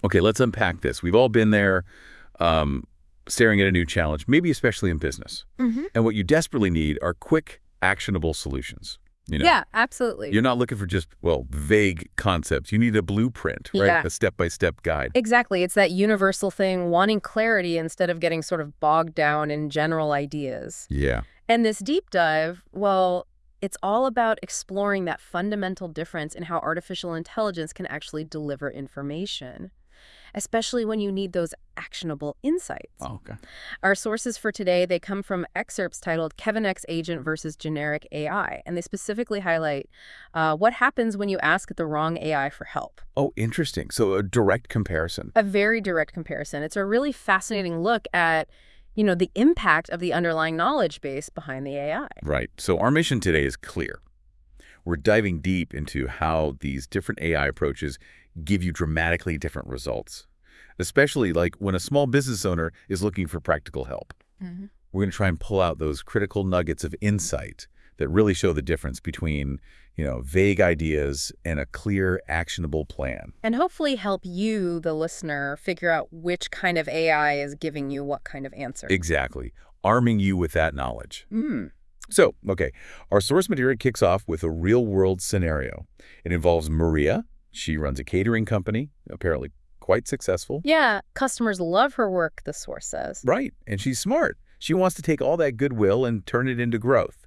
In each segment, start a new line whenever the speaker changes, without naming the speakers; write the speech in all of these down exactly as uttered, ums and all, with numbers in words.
Okay, let's unpack this. We've all been there, um, staring at a new challenge, maybe especially in business.
Mm-hmm.
And what you desperately need are quick, actionable solutions. You know,
Yeah, absolutely.
you're not looking for just, well, vague concepts. You need a blueprint, right?
Yeah.
A step-by-step guide.
Exactly. It's that universal thing, wanting clarity instead of getting sort of bogged down in general ideas.
Yeah.
And this deep dive, well, it's all about exploring that fundamental difference in how artificial intelligence can actually deliver information, especially when you need those actionable insights.
Oh, okay.
Our sources for today, they come from excerpts titled Kevin X Agent versus Generic A I, and they specifically highlight uh, what happens when you ask the wrong A I for help.
Oh, interesting. So a direct comparison.
A very direct comparison. It's a really fascinating look at, you know, the impact of the underlying knowledge base behind the A I.
Right. So our mission today is clear. We're diving deep into how these different A I approaches give you dramatically different results, especially like when a small business owner is looking for practical help.
Mm-hmm.
We're going to try and pull out those critical nuggets of insight that really show the difference between, you know, vague ideas and a clear, actionable plan.
And hopefully help you, the listener, figure out which kind of A I is giving you what kind of answer.
Exactly. Arming you with that knowledge.
Mm.
So, okay, our source material kicks off with a real-world scenario. It involves Maria. She runs a catering company, apparently quite successful.
Yeah, customers love her work, the source says.
Right, and she's smart. She wants to take all that goodwill and turn it into growth.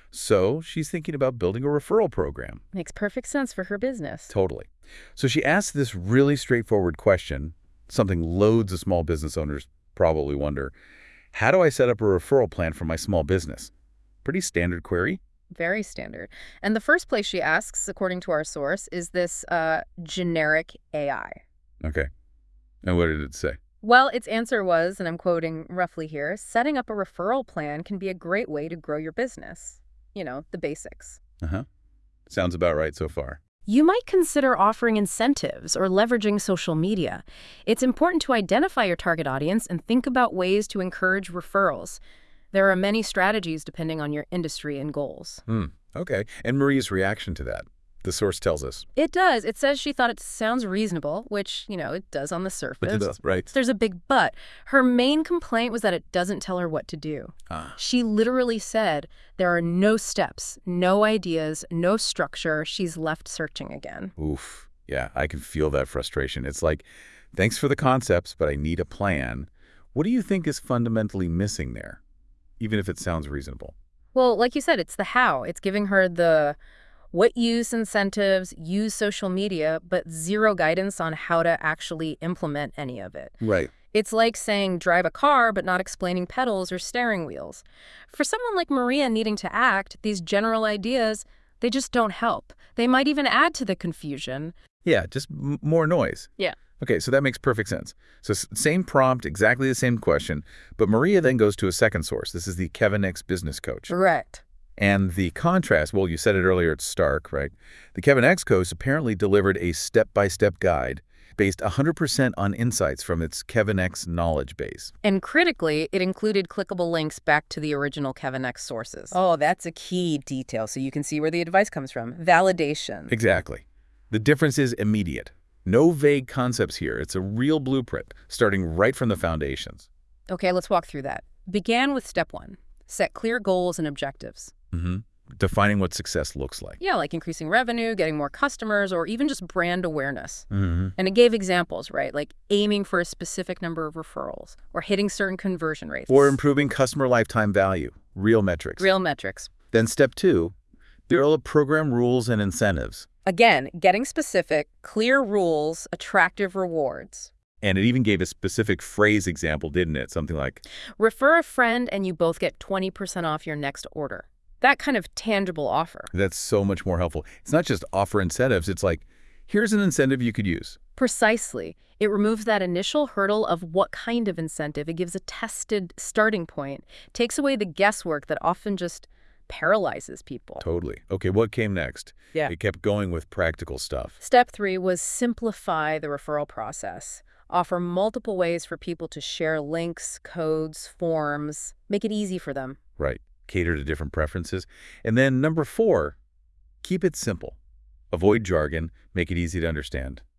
So she's thinking about building a referral program.
Makes perfect sense for her business.
Totally. So she asks this really straightforward question, something loads of small business owners probably wonder. How do I set up a referral plan for my small business? Pretty standard query.
Very standard. And the first place she asks, according to our source, is this uh, generic A I.
Okay. And what did it say?
Well, its answer was, and I'm quoting roughly here, setting up a referral plan can be a great way to grow your business. You know, the basics.
Uh-huh. Sounds about right so far.
You might consider offering incentives or leveraging social media. It's important to identify your target audience and think about ways to encourage referrals. There are many strategies depending on your industry and goals.
Hmm. Okay. And Maria's reaction to that? The source tells us.
It does. It says she thought it sounds reasonable, which, you know, it does on the surface.
But it does, right.
There's a big but. Her main complaint was that it doesn't tell her what to do.
Ah.
She literally said there are no steps, no ideas, no structure. She's left searching again.
Oof. Yeah, I can feel that frustration. It's like, thanks for the concepts, but I need a plan. What do you think is fundamentally missing there, even if it sounds reasonable?
Well, like you said, it's the how. It's giving her the what use incentives, use social media, but zero guidance on how to actually implement any of it.
Right.
It's like saying drive a car, but not explaining pedals or steering wheels. For someone like Maria needing to act, these general ideas, they just don't help. They might even add to the confusion.
Yeah, just m more noise.
Yeah.
Okay, so that makes perfect sense. So s- same prompt, exactly the same question, but Maria then goes to a second source. This is the Kevin X Business Coach.
Correct.
And the contrast, well, you said it earlier, it's stark, right? The Kevin X Coach apparently delivered a step-by-step guide based one hundred percent on insights from its Kevin X knowledge base.
And critically, it included clickable links back to the original Kevin X sources. Oh, that's a key detail, so you can see where the advice comes from. Validation.
Exactly. The difference is immediate. No vague concepts here. It's a real blueprint, starting right from the foundations.
Okay, let's walk through that. Began with step one. Set clear goals and objectives.
Mm-hmm. Defining what success looks like.
Yeah, like increasing revenue, getting more customers, or even just brand awareness.
Mm-hmm.
And it gave examples, right? Like aiming for a specific number of referrals or hitting certain conversion rates.
Or improving customer lifetime value. Real metrics.
Real metrics.
Then step two, develop program rules and incentives.
Again, getting specific, clear rules, attractive rewards.
And it even gave a specific phrase example, didn't it? Something like,
Refer a friend and you both get twenty percent off your next order. That kind of tangible offer.
that's so much more helpful. It's not just offer incentives. It's like, here's an incentive you could use.
Precisely. It removes that initial hurdle of what kind of incentive. It gives a tested starting point. Takes away the guesswork that often just paralyzes people.
Totally. Okay, what came next?
Yeah.
It kept going with practical stuff.
Step three was simplify the referral process. Offer multiple ways for people to share links, codes, forms. Make it easy for them.
Right. Cater to different preferences. And then number four, keep it simple. Avoid jargon. Make it easy to understand.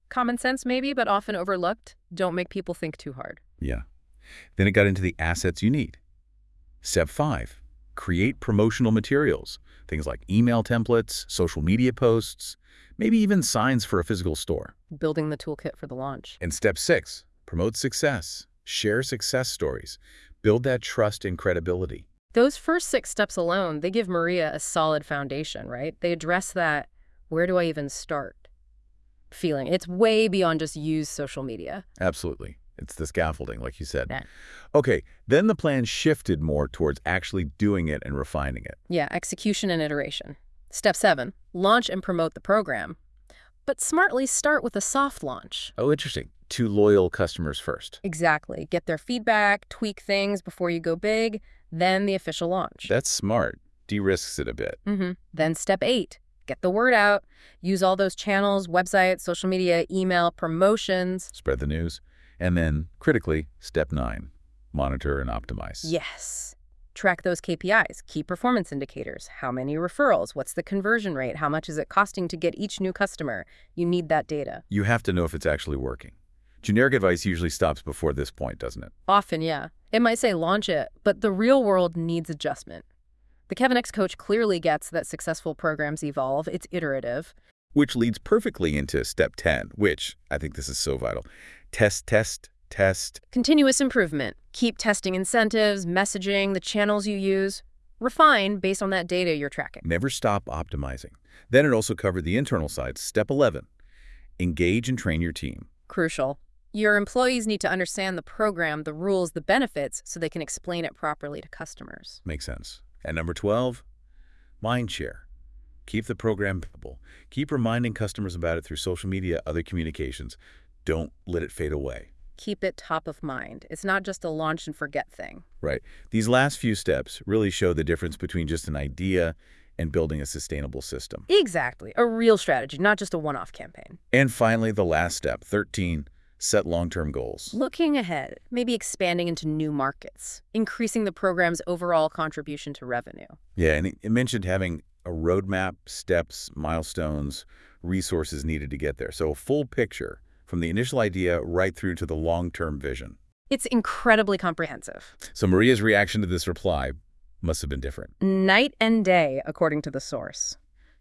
Common sense maybe, but often overlooked. Don't make people think too hard.
Yeah. Then it got into the assets you need. Step five, create promotional materials. Things like email templates, social media posts, maybe even signs for a physical store.
Building the toolkit for the launch.
And step six, promote success. Share success stories. Build that trust and credibility.
Those first six steps alone, they give Maria a solid foundation, right? They address that, where do I even start feeling. It's way beyond just use social media.
Absolutely. It's the scaffolding, like you said.
Yeah.
Okay, then the plan shifted more towards actually doing it and refining it.
Yeah, execution and iteration. Step seven, launch and promote the program. But smartly start with a soft launch.
Oh, interesting. To loyal customers first.
Exactly. Get their feedback, tweak things before you go big, then the official launch.
That's smart. De-risks it a bit.
Mm-hmm. Then step eight, get the word out. Use all those channels, websites, social media, email, promotions.
Spread the news. And then, critically, step nine, monitor and optimize.
Yes. Track those K P Is, key performance indicators. How many referrals? What's the conversion rate? How much is it costing to get each new customer? You need that data.
You have to know if it's actually working. Generic advice usually stops before this point, doesn't it?
Often, yeah. It might say launch it, but the real world needs adjustment. The Kevin X coach clearly gets that successful programs evolve. It's iterative.
Which leads perfectly into step ten, which, I think this is so vital. Test, test, test.
Continuous improvement. Keep testing incentives, messaging, the channels you use. Refine based on that data you're tracking.
Never stop optimizing. Then it also covered the internal side. Step eleven, engage and train your team.
Crucial. Your employees need to understand the program, the rules, the benefits, so they can explain it properly to customers.
Makes sense. And number twelve, mind share. Keep the program visible. Keep reminding customers about it through social media, other communications. Don't let it fade away.
Keep it top of mind. It's not just a launch and forget thing.
Right. These last few steps really show the difference between just an idea and building a sustainable system.
Exactly. A real strategy, not just a one-off campaign.
And finally, the last step, thirteen, set long-term goals.
Looking ahead, maybe expanding into new markets, increasing the program's overall contribution to revenue.
Yeah, and it it mentioned having a roadmap, steps, milestones, resources needed to get there. So a full picture from the initial idea right through to the long-term vision.
It's incredibly comprehensive.
So Maria's reaction to this reply must have been different.
Night and day, according to the source.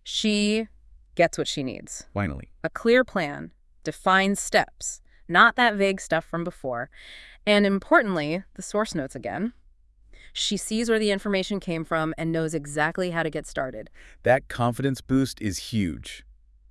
She gets what she needs.
Finally.
A clear plan, defined steps, not that vague stuff from before. And importantly, the source notes again, she sees where the information came from and knows exactly how to get started.
That confidence boost is huge.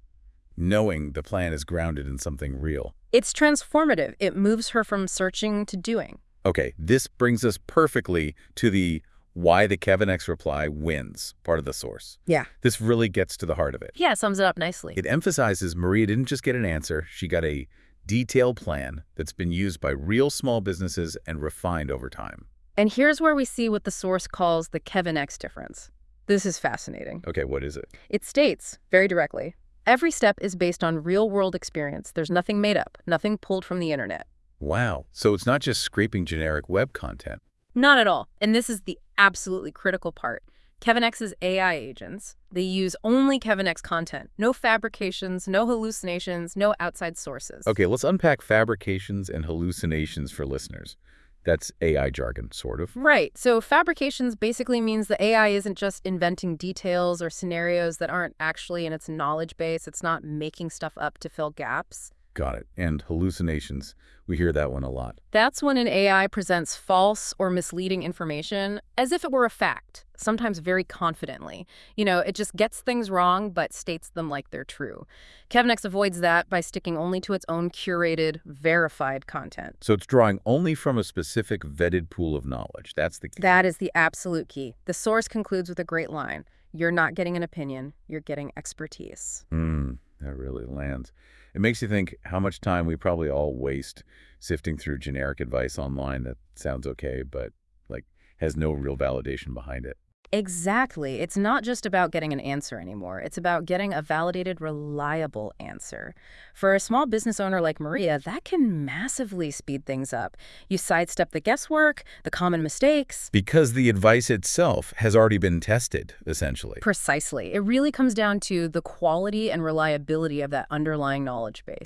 Knowing the plan is grounded in something real.
It's transformative. It moves her from searching to doing.
Okay, this brings us perfectly to the why the Kevin X reply wins part of the source.
Yeah.
This really gets to the heart of it.
Yeah, sums it up nicely.
It emphasizes Maria didn't just get an answer, she got a detailed plan that's been used by real small businesses and refined over time.
And here's where we see what the source calls the Kevin X difference. This is fascinating.
Okay, what is it?
It states, very directly, every step is based on real-world experience. There's nothing made up, nothing pulled from the internet.
Wow. So it's not just scraping generic web content.
Not at all. And this is the absolutely critical part. Kevin X's A I agents, they use only Kevin X content. No fabrications, no hallucinations, no outside sources.
Okay, let's unpack fabrications and hallucinations for listeners. That's A I jargon, sort of.
Right. So fabrications basically means the A I isn't just inventing details or scenarios that aren't actually in its knowledge base. It's not making stuff up to fill gaps.
Got it. And hallucinations, we hear that one a lot.
That's when an A I presents false or misleading information as if it were a fact, sometimes very confidently. You know, it just gets things wrong but states them like they're true. Kevin X avoids that by sticking only to its own curated, verified content.
So it's drawing only from a specific vetted pool of knowledge. That's the key.
That is the absolute key. The source concludes with a great line. You're not getting an opinion, you're getting expertise.
Hmm, that really lands. It makes you think how much time we probably all waste sifting through generic advice online that sounds okay, but like has no real validation behind it.
Exactly. It's not just about getting an answer anymore. It's about getting a validated, reliable answer. For a small business owner like Maria, that can massively speed things up. You sidestep the guesswork, the common mistakes.
Because the advice itself has already been tested, essentially.
Precisely. It really comes down to the quality and reliability of that underlying knowledge base.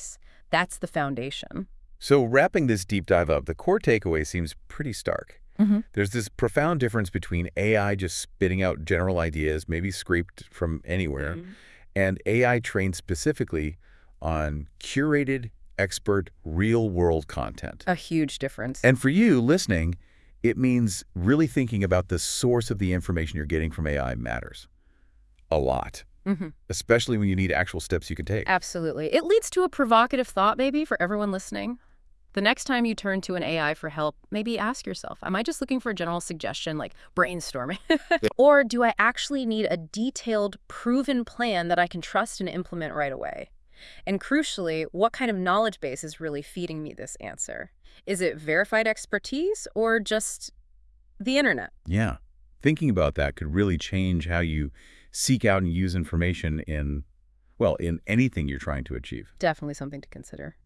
That's the foundation.
So wrapping this deep dive up, the core takeaway seems pretty stark.
Mm-hmm.
There's this profound difference between A I just spitting out general ideas, maybe scraped from anywhere,
Mm-hmm.
and A I trained specifically on curated, expert, real-world content.
A huge difference.
And for you listening, it means really thinking about the source of the information you're getting from A I matters a lot,
Mm-hmm.
especially when you need actual steps you can take.
Absolutely. It leads to a provocative thought, maybe, for everyone listening. The next time you turn to an A I for help, maybe ask yourself, am I just looking for a general suggestion like brainstorming? Or do I actually need a detailed, proven plan that I can trust and implement right away? And crucially, what kind of knowledge base is really feeding me this answer? Is it verified expertise or just the internet?
Yeah. Thinking about that could really change how you seek out and use information in, well, in anything you're trying to achieve.
Definitely something to consider.